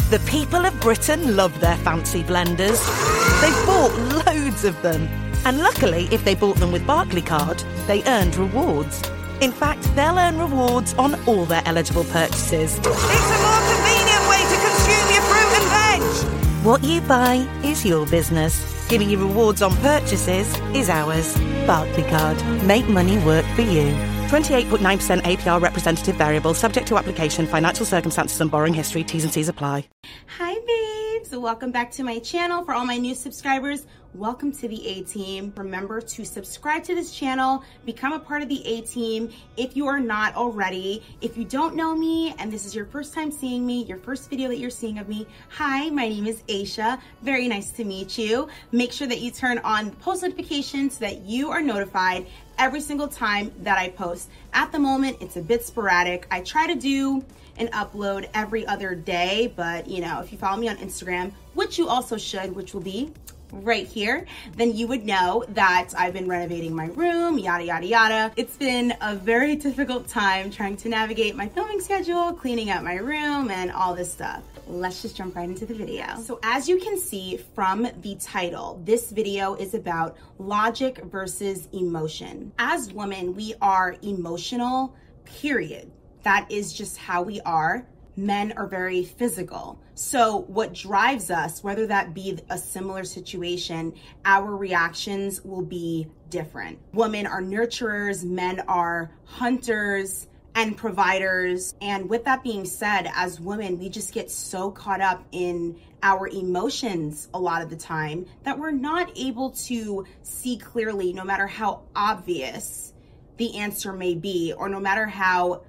The people of Britain love their fancy blenders. They've bought loads of them. And luckily, if they bought them with Barclaycard, they earned rewards. In fact, they'll earn rewards on all their eligible purchases. It's a more convenient way to consume your fruit and veg. What you buy is your business. Giving you rewards on purchases is ours. Barclaycard. Make money work for you. 28.9% APR representative variable, subject to application, financial circumstances and borrowing history. T's and C's apply. Hi babes, welcome back to my channel. For all my new subscribers, welcome to the A-Team. Remember to subscribe to this channel, become a part of the A-Team if you are not already. If you don't know me and this is your first time seeing me, your first video that you're seeing of me, hi, my name is Aisha. Very nice to meet you. Make sure that you turn on post notifications so that you are notified every single time that I post. At the moment, it's a bit sporadic. I try to do an upload every other day, but you know, if you follow me on Instagram, which you also should, which will be right here, then you would know that I've been renovating my room, yada, yada, yada. It's been a very difficult time trying to navigate my filming schedule, cleaning out my room, and all this stuff. Let's just jump right into the video. So as you can see from the title, this video is about logic versus emotion. As women, we are emotional, period. That is just how we are. Men are very physical. So what drives us, whether that be a similar situation, our reactions will be different. Women are nurturers, men are hunters and providers. And with that being said, as women, we just get so caught up in our emotions a lot of the time that we're not able to see clearly, no matter how obvious the answer may be, or no matter how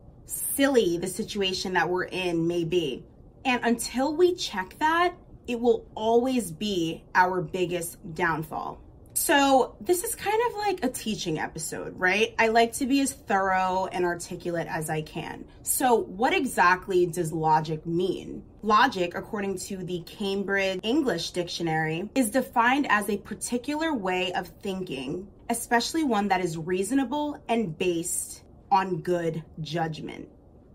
silly the situation that we're in may be. And until we check that, it will always be our biggest downfall. So this is kind of like a teaching episode, right? I like to be as thorough and articulate as I can. So what exactly does logic mean? Logic, according to the Cambridge English Dictionary, is defined as a particular way of thinking, especially one that is reasonable and based on good judgment.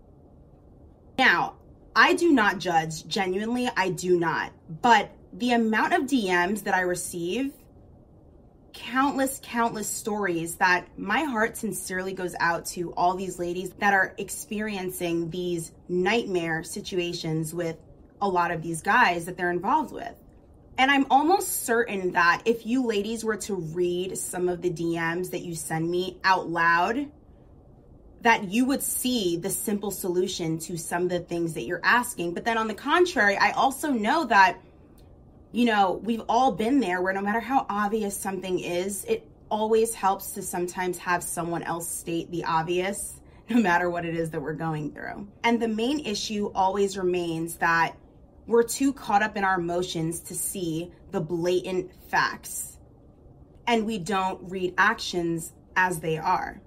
Now, I do not judge, genuinely, I do not. But the amount of DMs that I receive, countless stories that my heart sincerely goes out to all these ladies that are experiencing these nightmare situations with a lot of these guys that they're involved with. And I'm almost certain that if you ladies were to read some of the DMs that you send me out loud, that you would see the simple solution to some of the things that you're asking. But then on the contrary, I also know that, you know, we've all been there where no matter how obvious something is, it always helps to sometimes have someone else state the obvious, no matter what it is that we're going through. And the main issue always remains that we're too caught up in our emotions to see the blatant facts. And we don't read actions as they are.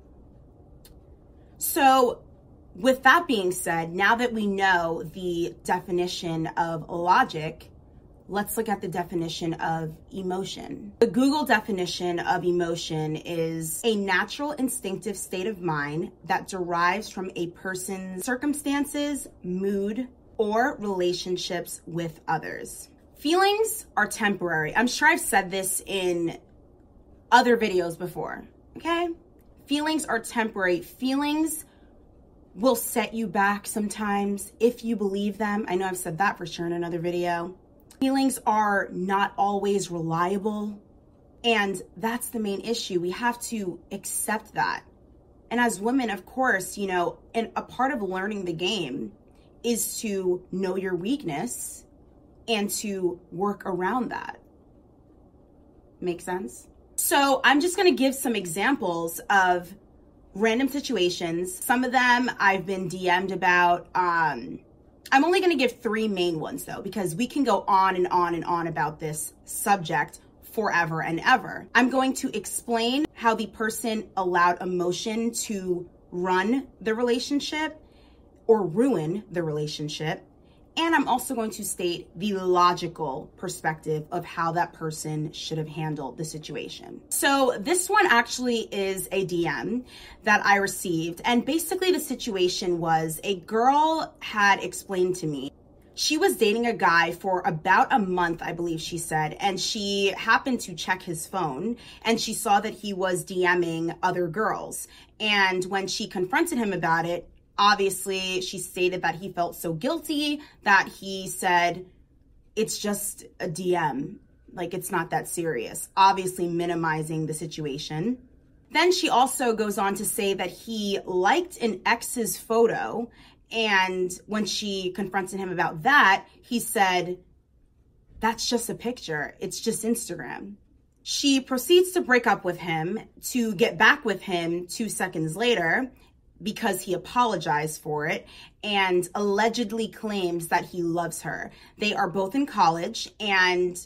So with that being said, now that we know the definition of logic, let's look at the definition of emotion. The Google definition of emotion is a natural instinctive state of mind that derives from a person's circumstances, mood, or relationships with others. Feelings are temporary. I'm sure I've said this in other videos before, okay? Feelings are temporary. Feelings will set you back sometimes if you believe them. I know I've said that for sure in another video. Feelings are not always reliable, and that's the main issue. We have to accept that. And as women, of course, you know, and a part of learning the game is to know your weakness and to work around that. Make sense? So I'm just gonna give some examples of random situations. Some of them I've been DM'd about. I'm only gonna give 3 main ones though, because we can go on and on and on about this subject forever and ever. I'm going to explain how the person allowed emotion to run the relationship or ruin the relationship. And I'm also going to state the logical perspective of how that person should have handled the situation. So this one actually is a DM that I received. And basically the situation was a girl had explained to me She was dating a guy for about a month, I believe she said, and she happened to check his phone and she saw that he was DMing other girls. And when she confronted him about it, obviously she stated that he felt so guilty that he said, it's just a DM, like it's not that serious, obviously minimizing the situation. Then she also goes on to say that he liked an ex's photo, and when she confronted him about that, he said, that's just a picture. It's just Instagram. She proceeds to break up with him to get back with him 2 seconds later because he apologized for it and allegedly claims that he loves her. They are both in college, and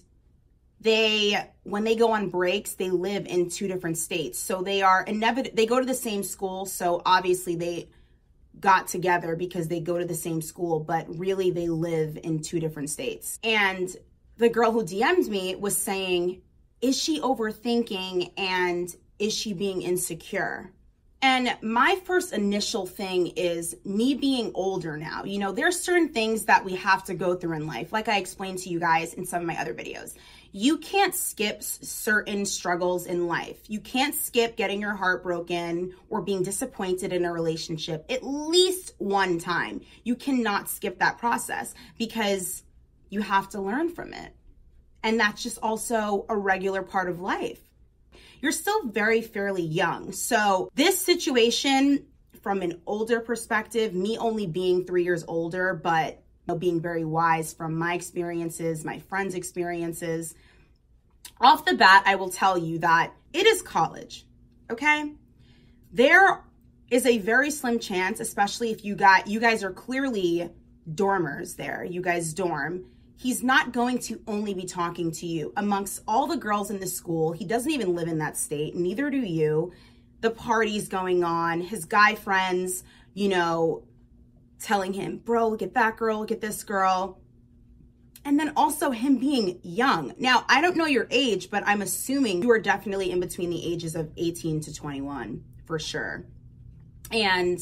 when they go on breaks, they live in 2 different states. So they go to the same school. So obviously they got together because they go to the same school, but really they live in 2 different states. And the girl who DM'd me was saying, is she overthinking and is she being insecure? And my first initial thing is me being older now. You know, there's certain things that we have to go through in life, like I explained to you guys in some of my other videos. You can't skip certain struggles in life. You can't skip getting your heart broken or being disappointed in a relationship at least one time. You cannot skip that process because you have to learn from it. And that's just also a regular part of life. You're still fairly young. So this situation, from an older perspective, me only being 3 years older, but being very wise from my experiences, my friends' experiences, off the bat, I will tell you that it is college, okay? There is a very slim chance, especially if you guys are clearly dormers there, you guys dorm, he's not going to only be talking to you. Amongst all the girls in the school, he doesn't even live in that state, neither do you. The party's going on, his guy friends, you know, telling him, bro, look at that girl, look at this girl. And then also him being young. Now, I don't know your age, but I'm assuming you are definitely in between the ages of 18 to 21, for sure. And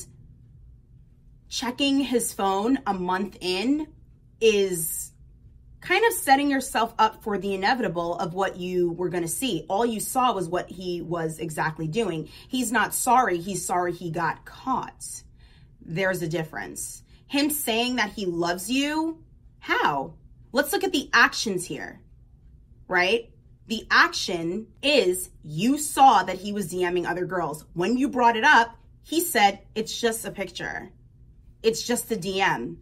checking his phone a month in is kind of setting yourself up for the inevitable of what you were going to see. All you saw was what he was exactly doing. He's not sorry. He's sorry he got caught. There's a difference. Him saying that he loves you, how? Let's look at the actions here, right? The action is you saw that he was DMing other girls. When you brought it up, he said, it's just a picture. It's just a DM.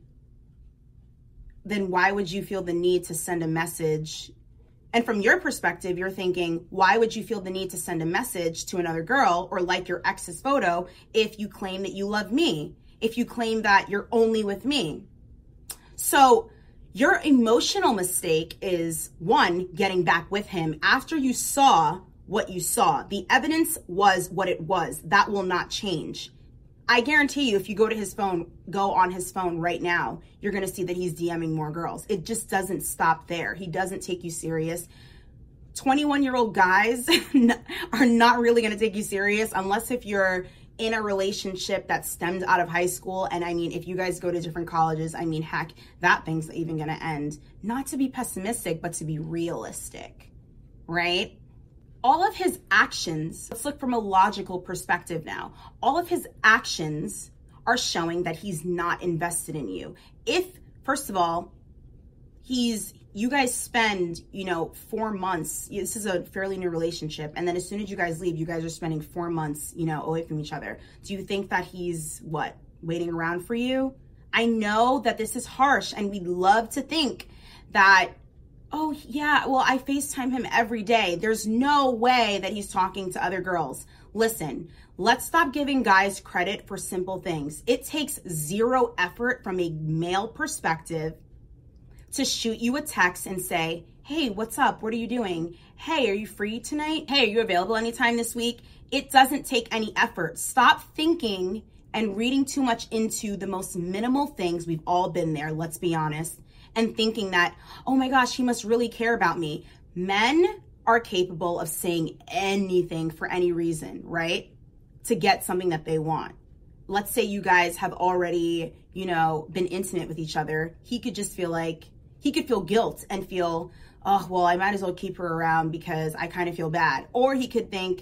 Then why would you feel the need to send a message? And from your perspective, you're thinking, why would you feel the need to send a message to another girl or like your ex's photo if you claim that you love me? If you claim that you're only with me? So your emotional mistake is, one, getting back with him after you saw what you saw. The evidence was what it was. That will not change. I guarantee you, if you go on his phone right now, you're going to see that he's DMing more girls. It just doesn't stop there. He doesn't take you serious. 21-year-old guys are not really going to take you serious unless if you're in a relationship that stemmed out of high school. And I mean, if you guys go to different colleges, I mean, heck, that thing's even going to end. Not to be pessimistic, but to be realistic, right? All of his actions, let's look from a logical perspective now. All of his actions are showing that he's not invested in you. If, first of all, you guys spend, 4 months, this is a fairly new relationship, and then as soon as you guys leave, you guys are spending 4 months, away from each other. Do you think that he's, waiting around for you? I know that this is harsh, and we'd love to think that, oh yeah, well, I FaceTime him every day. There's no way that he's talking to other girls. Listen, let's stop giving guys credit for simple things. It takes zero effort from a male perspective to shoot you a text and say, hey, what's up? What are you doing? Hey, are you free tonight? Hey, are you available anytime this week? It doesn't take any effort. Stop thinking and reading too much into the most minimal things. We've all been there, let's be honest. And thinking that, oh my gosh, he must really care about me. Men are capable of saying anything for any reason, right? To get something that they want. let's say you guys have already, you know, been intimate with each other, he could just feel like, he could feel guilt and feel, oh, well, I might as well keep her around because I kind of feel bad. Or he could think,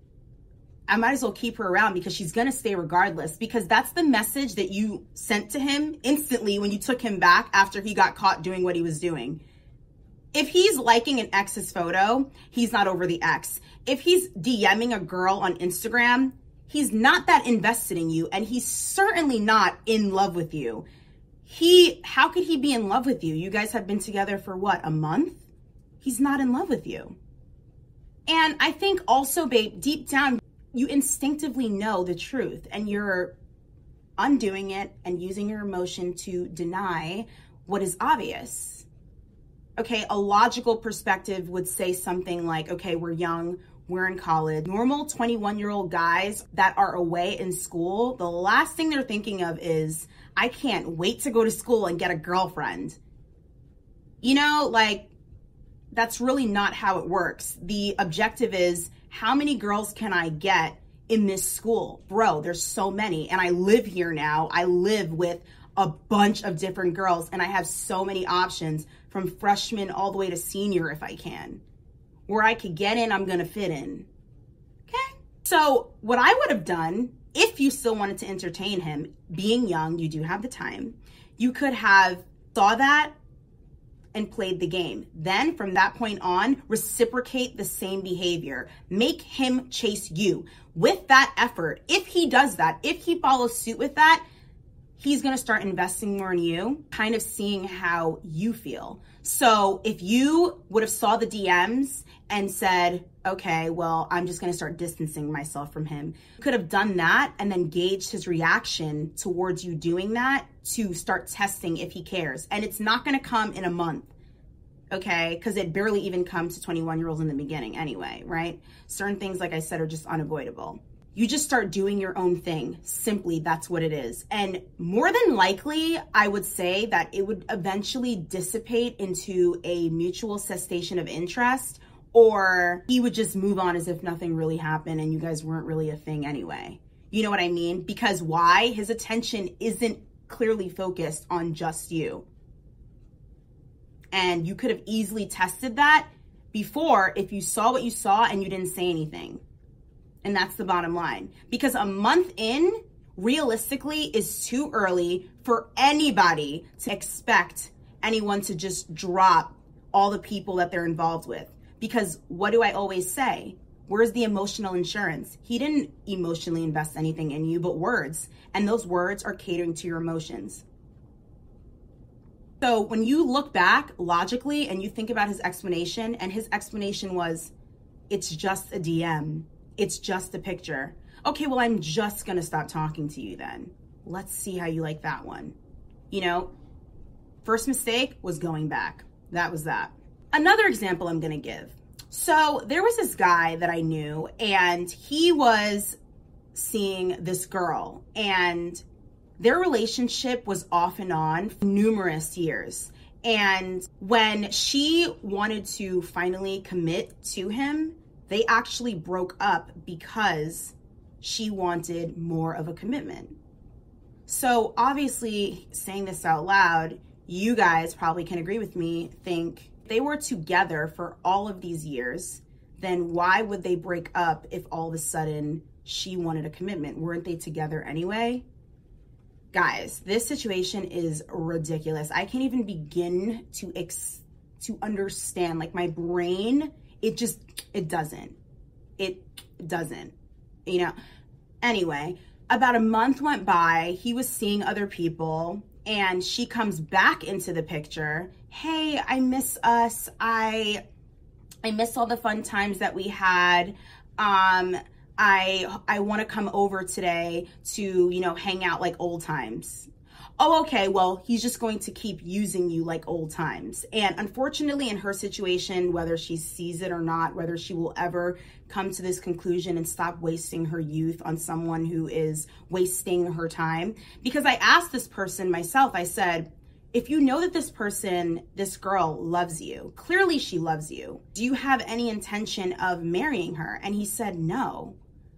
I might as well keep her around because she's going to stay regardless, because that's the message that you sent to him instantly when you took him back after he got caught doing what he was doing. If he's liking an ex's photo, he's not over the ex. If he's DMing a girl on Instagram, he's not that invested in you, and he's certainly not in love with you. How could he be in love with you? You guys have been together for what, a month? He's not in love with you. And I think also, babe, deep down, you instinctively know the truth, and you're undoing it and using your emotion to deny what is obvious. Okay, a logical perspective would say something like, okay, we're young, we're in college. Normal 21-year-old guys that are away in school, the last thing they're thinking of is, I can't wait to go to school and get a girlfriend. You know, like, that's really not how it works. The objective is, how many girls can I get in this school? Bro, there's so many. And I live here now. I live with a bunch of different girls, and I have so many options from freshman all the way to senior if I can. Where I could get in, I'm gonna fit in. Okay? So what I would have done, if you still wanted to entertain him, being young, you do have the time, you could have saw that and played the game. Then from that point on, reciprocate the same behavior. Make him chase you. With that effort, if he does that, if he follows suit with that, he's gonna start investing more in you, kind of seeing how you feel. So if you would have saw the DMs and said, okay, well, I'm just gonna start distancing myself from him, you could have done that and then gauged his reaction towards you doing that to start testing if he cares. And it's not gonna come in a month, okay? Because it barely even comes to 21-year-olds in the beginning anyway, right? Certain things, like I said, are just unavoidable. You just start doing your own thing. Simply, that's what it is. And more than likely, I would say that it would eventually dissipate into a mutual cessation of interest, or he would just move on as if nothing really happened and you guys weren't really a thing anyway. You know what I mean? Because why? His attention isn't clearly focused on just you. And you could have easily tested that before if you saw what you saw and you didn't say anything. And that's the bottom line. Because a month in, realistically, is too early for anybody to expect anyone to just drop all the people that they're involved with. Because what do I always say? Where's the emotional insurance? He didn't emotionally invest anything in you but words. And those words are catering to your emotions. So when you look back logically and you think about his explanation, and his explanation was, it's just a DM. It's just a picture. Okay, well, I'm just gonna stop talking to you then. Let's see how you like that one. You know, first mistake was going back. That was that. Another example I'm gonna give. So there was this guy that I knew, and he was seeing this girl, and their relationship was off and on for numerous years. And when she wanted to finally commit to him, they actually broke up because she wanted more of a commitment. So obviously, saying this out loud, you guys probably can agree with me, think if they were together for all of these years, then why would they break up if all of a sudden she wanted a commitment? Weren't they together anyway? Guys, this situation is ridiculous. I can't even begin to understand. Like, my brain, it doesn't, you know. Anyway, about a month went by, he was seeing other people, and she comes back into the picture. Hey, I miss us. I miss all the fun times that we had. I want to come over today to, you know, hang out like old times. Oh, okay, well, he's just going to keep using you like old times. And unfortunately, in her situation, whether she sees it or not, whether she will ever come to this conclusion and stop wasting her youth on someone who is wasting her time. Because I asked this person myself, I said, if you know that this person, this girl loves you, clearly she loves you, do you have any intention of marrying her? And he said, no.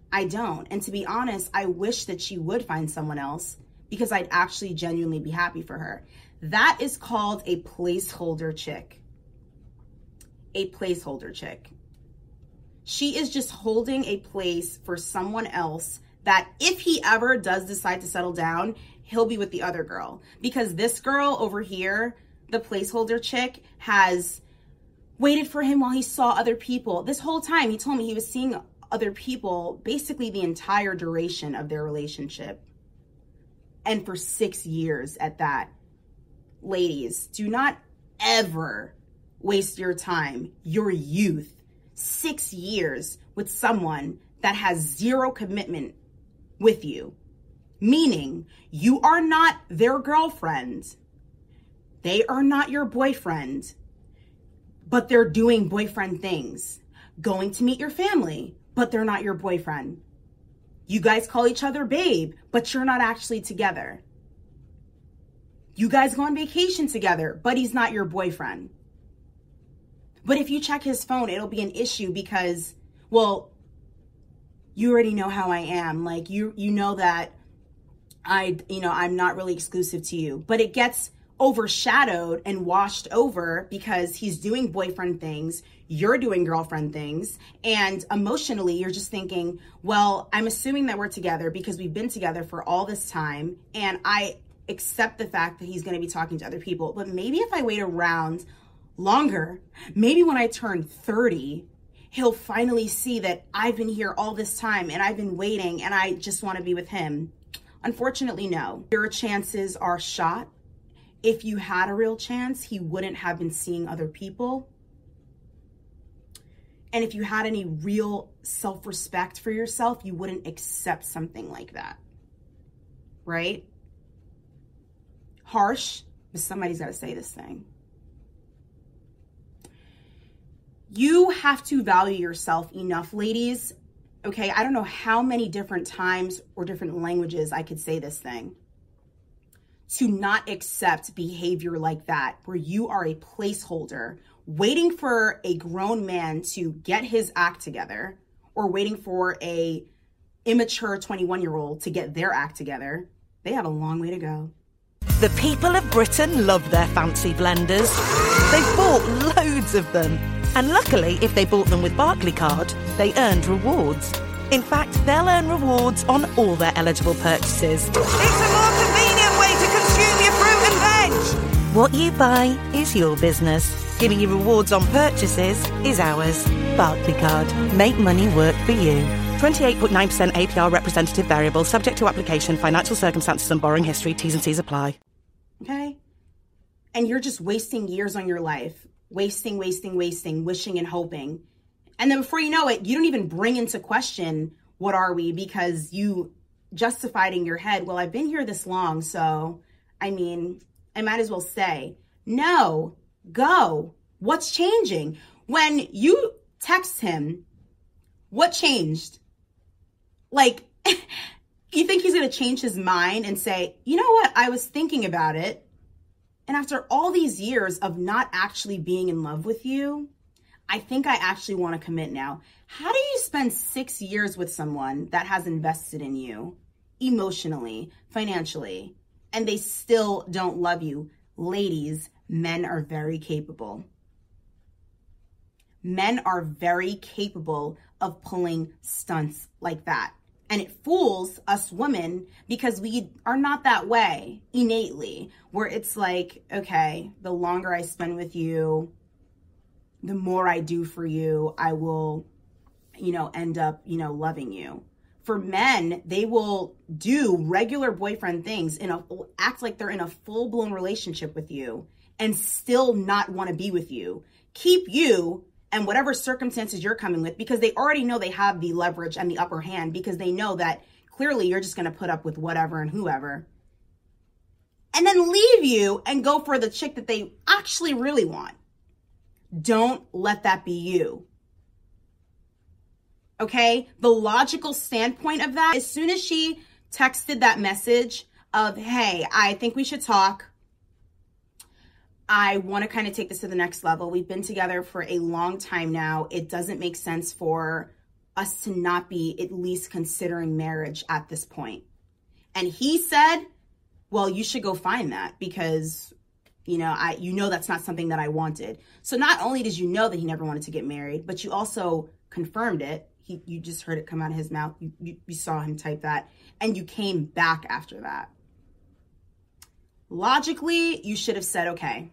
I don't. And to be honest, I wish that she would find someone else because I'd actually genuinely be happy for her. That is called a placeholder chick. A placeholder chick. She is just holding a place for someone else that if he ever does decide to settle down, he'll be with the other girl. Because this girl over here, the placeholder chick, has waited for him while he saw other people. This whole time, he told me he was seeing other people basically the entire duration of their relationship. And for 6 years at that. Ladies, do not ever waste your time, your youth, 6 years with someone that has zero commitment with you. Meaning, you are not their girlfriend. They are not your boyfriend. But they're doing boyfriend things. Going to meet your family, but they're not your boyfriend. You guys call each other babe, but you're not actually together. You guys go on vacation together, but he's not your boyfriend. But if you check his phone, it'll be an issue because, well, you already know how I am. Like, you know that I'm not really exclusive to you. But it gets overshadowed and washed over because he's doing boyfriend things, you're doing girlfriend things, and emotionally you're just thinking, well, I'm assuming that we're together because we've been together for all this time, and I accept the fact that he's going to be talking to other people. But maybe if I wait around longer, maybe when I turn 30, he'll finally see that I've been here all this time and I've been waiting and I just want to be with him. Unfortunately, no. Your chances are shot. If you had a real chance, he wouldn't have been seeing other people. And if you had any real self-respect for yourself, you wouldn't accept something like that. Right? Harsh, but somebody's got to say this thing. You have to value yourself enough, ladies. Okay, I don't know how many different times or different languages I could say this thing. To not accept behavior like that, where you are a placeholder, waiting for a grown man to get his act together, or waiting for a immature 21-year-old to get their act together. They have a long way to go. The people of Britain love their fancy blenders. They've bought loads of them. And luckily, if they bought them with Barclaycard, they earned rewards. In fact, they'll earn rewards on all their eligible purchases. It's a more convenient way to consume your fruit and veg. What you buy is your business. Giving you rewards on purchases is ours. Barclaycard. Make money work for you. 28.9% APR representative variable, subject to application, financial circumstances and borrowing history. T's and C's apply. Okay? And you're just wasting years on your life. Wasting, wishing and hoping. And then before you know it, you don't even bring into question, what are we? Because you justified in your head, well, I've been here this long, so, I mean, I might as well stay. No, go. What's changing? When you text him, what changed? Like, you think he's going to change his mind and say, you know what? I was thinking about it. And after all these years of not actually being in love with you, I think I actually want to commit now. How do you spend 6 years with someone that has invested in you emotionally, financially, and they still don't love you? Ladies, men are very capable. Men are very capable of pulling stunts like that. And it fools us women because we are not that way innately, where it's like, okay, the longer I spend with you, the more I do for you, I will, end up, loving you. For men, they will do regular boyfriend things, act like they're in a full-blown relationship with you and still not want to be with you. Keep you and whatever circumstances you're coming with, because they already know they have the leverage and the upper hand, because they know that clearly you're just going to put up with whatever and whoever. And then leave you and go for the chick that they actually really want. Don't let that be you. Okay? The logical standpoint of that, as soon as she texted that message of, hey, I think we should talk. I want to kind of take this to the next level. We've been together for a long time now. It doesn't make sense for us to not be at least considering marriage at this point? And he said, well, you should go find that because, that's not something that I wanted. So not only did you know that he never wanted to get married, but you also confirmed it. You just heard it come out of his mouth. You saw him type that, and you came back after that. Logically, you should have said, okay,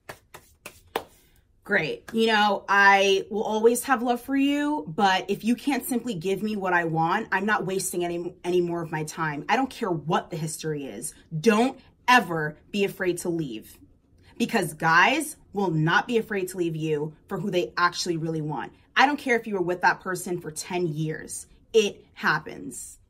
great. I will always have love for you, but if you can't simply give me what I want, I'm not wasting any more of my time. I don't care what the history is. Don't ever be afraid to leave, because guys will not be afraid to leave you for who they actually really want. I don't care if you were with that person for 10 years. It happens.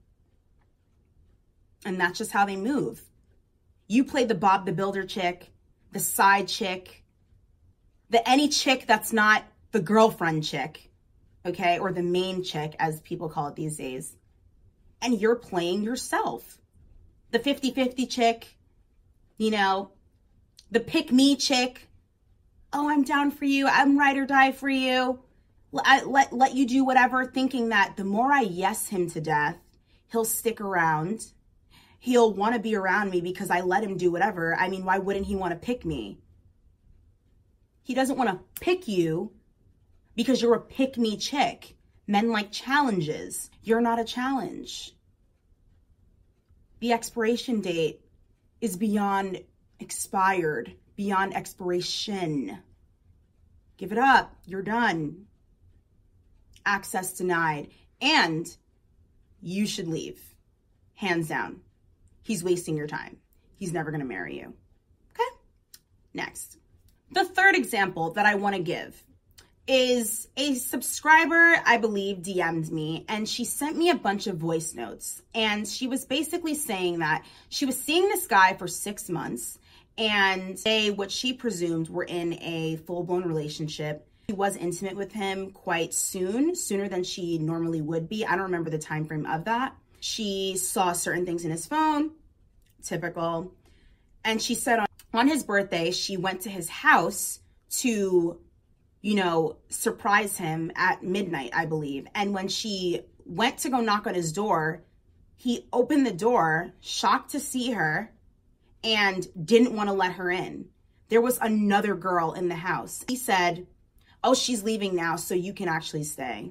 And that's just how they move. You play the Bob the Builder chick, the side chick, any chick that's not the girlfriend chick, okay? Or the main chick, as people call it these days. And you're playing yourself. The 50-50 chick, the pick-me chick. Oh, I'm down for you. I'm ride or die for you. Let you do whatever, thinking that the more I yes him to death, he'll stick around. He'll want to be around me because I let him do whatever. I mean, why wouldn't he want to pick me? He doesn't want to pick you because you're a pick-me chick. Men like challenges. You're not a challenge. The expiration date is beyond expired, beyond expiration. Give it up. You're done. Access denied. And you should leave. Hands down. He's wasting your time. He's never going to marry you. Okay? Next. The third example that I want to give is a subscriber, I believe, DM'd me, and she sent me a bunch of voice notes. And she was basically saying that she was seeing this guy for 6 months, and they, what she presumed, were in a full-blown relationship. She was intimate with him quite soon, sooner than she normally would be. I don't remember the time frame of that. She saw certain things in his phone, typical. And she said on his birthday, she went to his house to, surprise him at midnight, I believe. And when she went to go knock on his door, he opened the door, shocked to see her, and didn't want to let her in. There was another girl in the house. He said, oh, she's leaving now, so you can actually stay.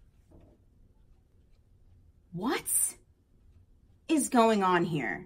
What is going on here?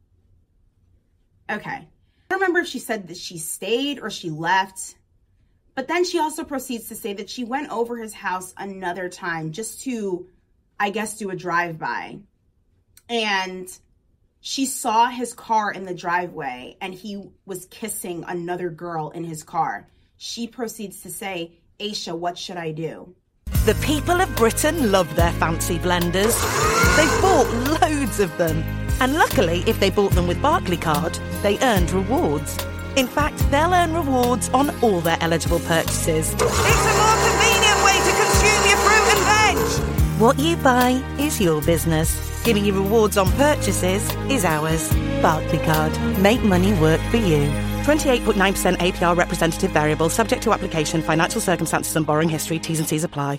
Okay. I don't remember if she said that she stayed or she left, but then she also proceeds to say that she went over his house another time just to, I guess, do a drive-by. And she saw his car in the driveway and he was kissing another girl in his car. She proceeds to say, Aisha, what should I do? The people of Britain love their fancy blenders. They've bought loads of them. And luckily, if they bought them with Barclaycard, they earned rewards. In fact, they'll earn rewards on all their eligible purchases. It's a more convenient way to consume your fruit and veg. What you buy is your business. Giving you rewards on purchases is ours. Barclaycard. Make money work for you. 28.9% APR representative variable, subject to application, financial circumstances and borrowing history. T's and C's apply.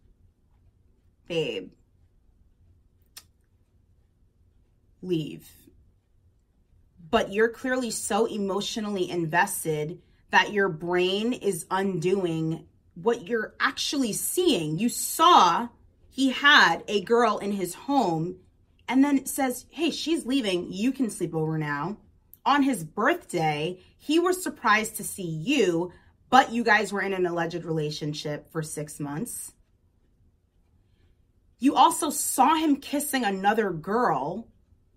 Babe. Leave. But you're clearly so emotionally invested that your brain is undoing what you're actually seeing. You saw he had a girl in his home and then says, hey, she's leaving. You can sleep over now. On his birthday, he was surprised to see you, but you guys were in an alleged relationship for 6 months. You also saw him kissing another girl,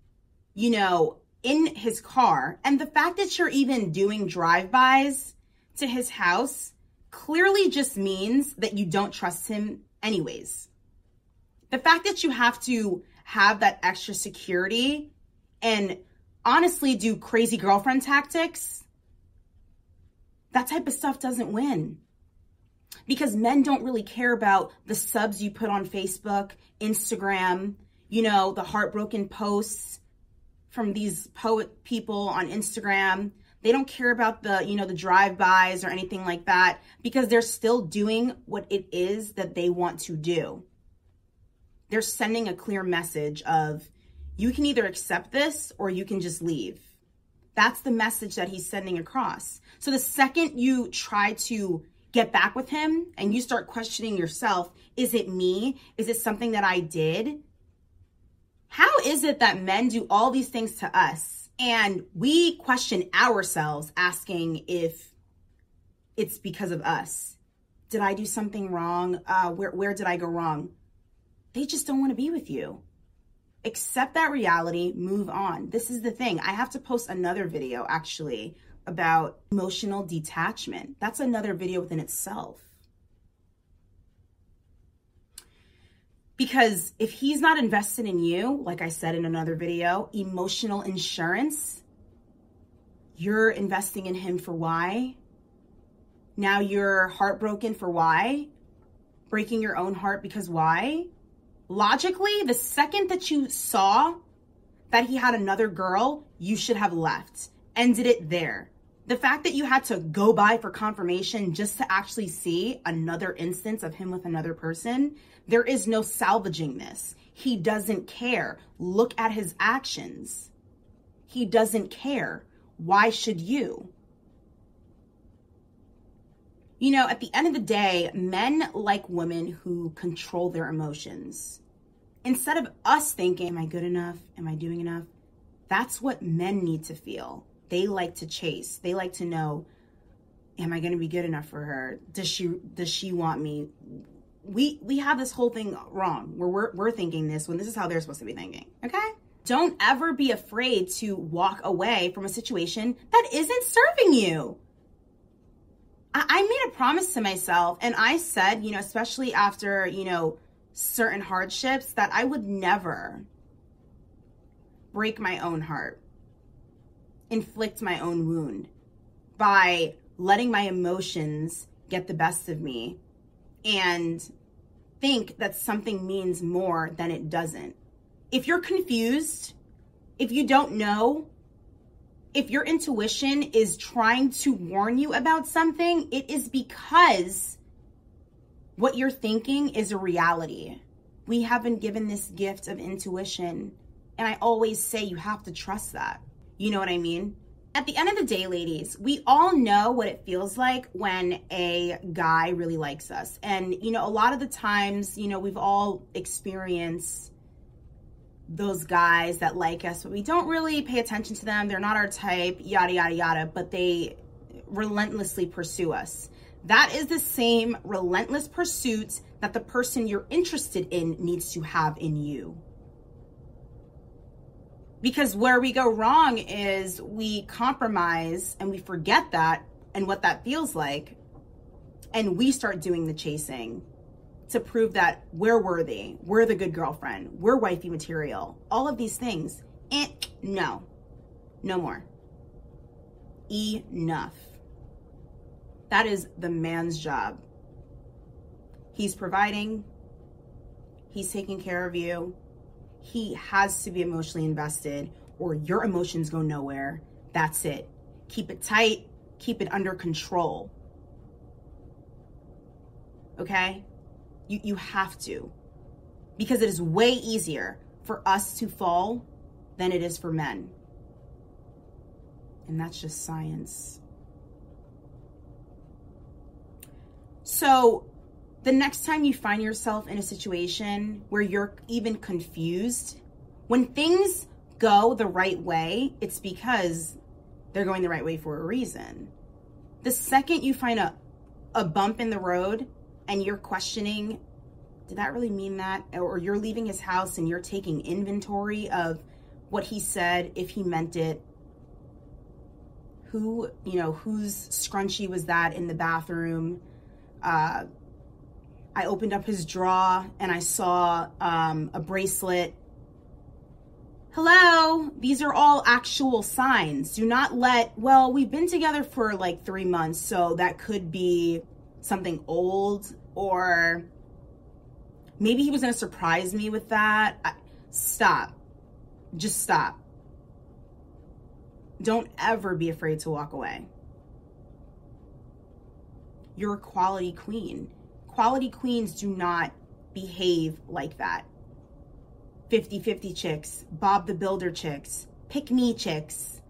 in his car. And the fact that you're even doing drive-bys to his house clearly just means that you don't trust him anyways. The fact that you have to have that extra security and honestly do crazy girlfriend tactics, that type of stuff doesn't win. Because men don't really care about the subs you put on Facebook, Instagram, the heartbroken posts from these poet people on Instagram. They don't care about the drive-bys or anything like that because they're still doing what it is that they want to do. They're sending a clear message of, you can either accept this or you can just leave. That's the message that he's sending across. So the second you try to get back with him and you start questioning yourself, is it me? Is it something that I did? How is it that men do all these things to us and we question ourselves, asking if it's because of us? Did I do something wrong? Where did I go wrong? They just don't want to be with you. Accept that reality, move on. This is the thing. I have to post another video actually about emotional detachment. That's another video within itself. Because if he's not invested in you, like I said in another video, emotional insurance, you're investing in him for why? Now you're heartbroken for why? Breaking your own heart because why? Logically, the second that you saw that he had another girl, you should have left. Ended it there. The fact that you had to go by for confirmation just to actually see another instance of him with another person, there is no salvaging this. He doesn't care. Look at his actions. He doesn't care. Why should you? You know, at the end of the day, men like women who control their emotions. Instead of us thinking, am I good enough? Am I doing enough? That's what men need to feel. They like to chase. They like to know, am I going to be good enough for her? Does she want me? We have this whole thing wrong where we're thinking this when this is how they're supposed to be thinking. Okay? Don't ever be afraid to walk away from a situation that isn't serving you. I made a promise to myself, and I said, you know, especially after, you know, certain hardships, that I would never break my own heart, inflict my own wound by letting my emotions get the best of me and think that something means more than it doesn't. If you're confused, if you don't know, if your intuition is trying to warn you about something, it is because what you're thinking is a reality. We have been given this gift of intuition, and I always say you have to trust that. You know what I mean? At the end of the day, ladies, we all know what it feels like when a guy really likes us. And, you know, a lot of the times, you know, we've all experienced those guys that like us, but we don't really pay attention to them. They're not our type, yada, yada, yada, but they relentlessly pursue us. That is the same relentless pursuit that the person you're interested in needs to have in you. Because where we go wrong is we compromise and we forget that and what that feels like, and we start doing the chasing to prove that we're worthy, we're the good girlfriend, we're wifey material, all of these things. And no more. Enough. That is the man's job. He's providing, he's taking care of you. He has to be emotionally invested or your emotions go nowhere. That's it. Keep it tight, keep it under control. Okay? You have to, because it is way easier for us to fall than it is for men. And that's just science. So the next time you find yourself in a situation where you're even confused, when things go the right way, it's because they're going the right way for a reason. The second you find a bump in the road, and you're questioning, did that really mean that? Or you're leaving his house and you're taking inventory of what he said, if he meant it. Whose scrunchie was that in the bathroom? I opened up his drawer and I saw a bracelet. Hello, these are all actual signs. Do not well, we've been together for like 3 months, so that could be something old, or maybe he was going to surprise me with that. Stop. Just stop. Don't ever be afraid to walk away. You're a quality queen. Quality queens do not behave like that. 50-50 chicks, Bob the Builder chicks, pick me chicks,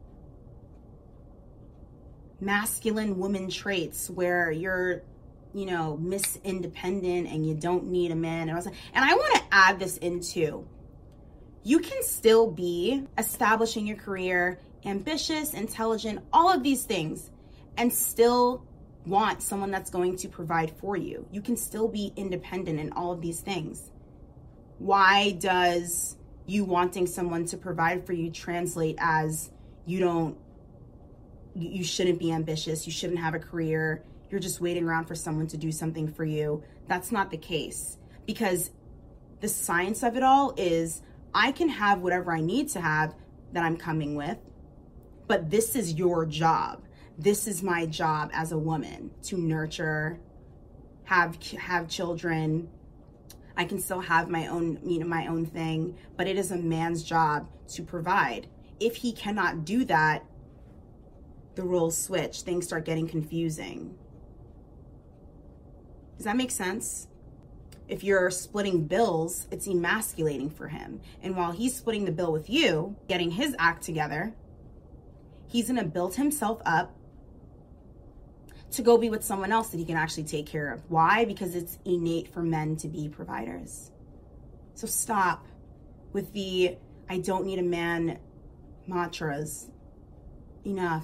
masculine woman traits where you're, Miss Independent and you don't need a man. And I want to add this in too. You can still be establishing your career, ambitious, intelligent, all of these things, and still want someone that's going to provide for you. You can still be independent in all of these things. Why does you wanting someone to provide for you translate as you shouldn't be ambitious, you shouldn't have a career, you're just waiting around for someone to do something for you? That's not the case, because the science of it all is I can have whatever I need to have that I'm coming with, but this is your job. This is my job as a woman, to nurture, have children. I can still have my own thing, but it is a man's job to provide. If he cannot do that, the roles switch. Things start getting confusing. Does that make sense? If you're splitting bills, it's emasculating for him. And while he's splitting the bill with you, getting his act together, he's gonna build himself up to go be with someone else that he can actually take care of. Why? Because it's innate for men to be providers. So stop with the I don't need a man mantras. Enough.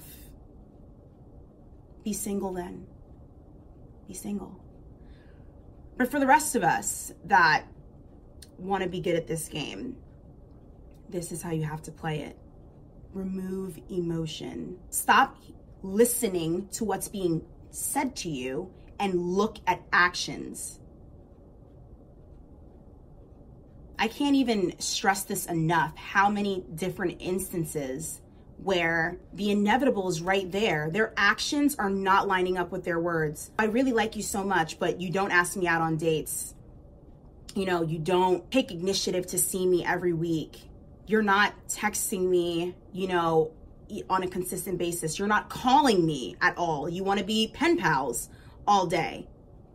Be single then. Be single. But for the rest of us that want to be good at this game, this is how you have to play it. Remove emotion. Stop listening to what's being said to you and look at actions. I can't even stress this enough, how many different instances where the inevitable is right there. Their actions are not lining up with their words. I really like you so much, but you don't ask me out on dates. You don't take initiative to see me every week. You're not texting me, on a consistent basis. You're not calling me at all. You want to be pen pals all day.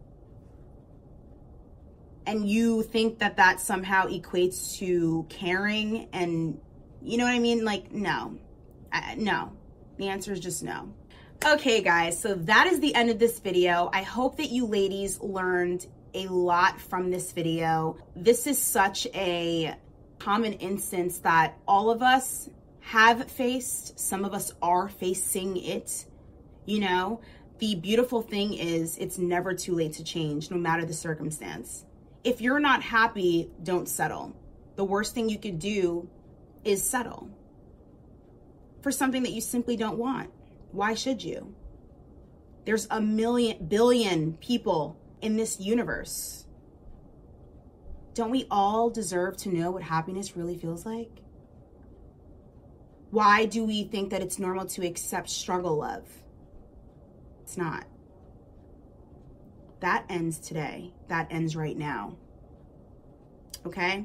And you think that somehow equates to caring and, you know what I mean? Like, no. No. The answer is just no. Okay, guys, so that is the end of this video. I hope that you ladies learned a lot from this video. This is such a common instance that all of us have faced. Some of us are facing it. The beautiful thing is it's never too late to change, no matter the circumstance. If you're not happy, don't settle. The worst thing you could do is settle for something that you simply don't want. Why should you? There's a billion people in this universe. Don't we all deserve to know what happiness really feels like? Why do we think that it's normal to accept struggle love? It's not. That ends today. That ends right now. Okay?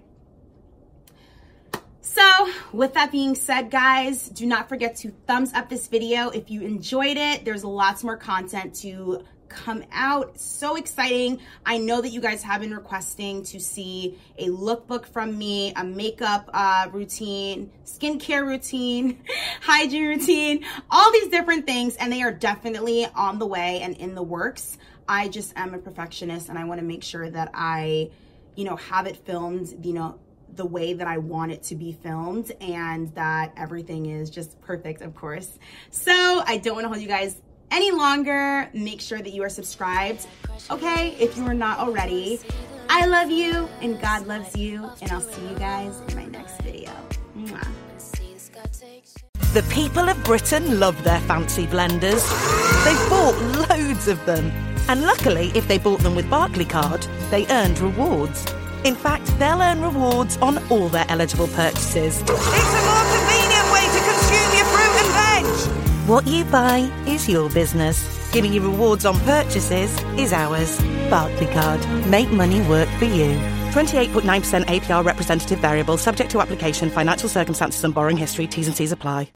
So with that being said, guys, do not forget to thumbs up this video if you enjoyed it. There's lots more content to come out. So exciting. I know that you guys have been requesting to see a lookbook from me, a makeup routine, skincare routine, hygiene routine, all these different things, and they are definitely on the way and in the works. I just am a perfectionist and I want to make sure that I, have it filmed, the way that I want it to be filmed and that everything is just perfect, of course. So I don't want to hold you guys any longer. Make sure that you are subscribed, okay? If you are not already. I love you and God loves you, and I'll see you guys in my next video. Mwah. The people of Britain love their fancy blenders. They've bought loads of them. And luckily, if they bought them with Barclaycard, they earned rewards. In fact, they'll earn rewards on all their eligible purchases. It's a more convenient way to consume your fruit and veg. What you buy is your business. Giving you rewards on purchases is ours. Barclaycard. Make money work for you. 28.9% APR representative variable, subject to application, financial circumstances and borrowing history. T's and C's apply.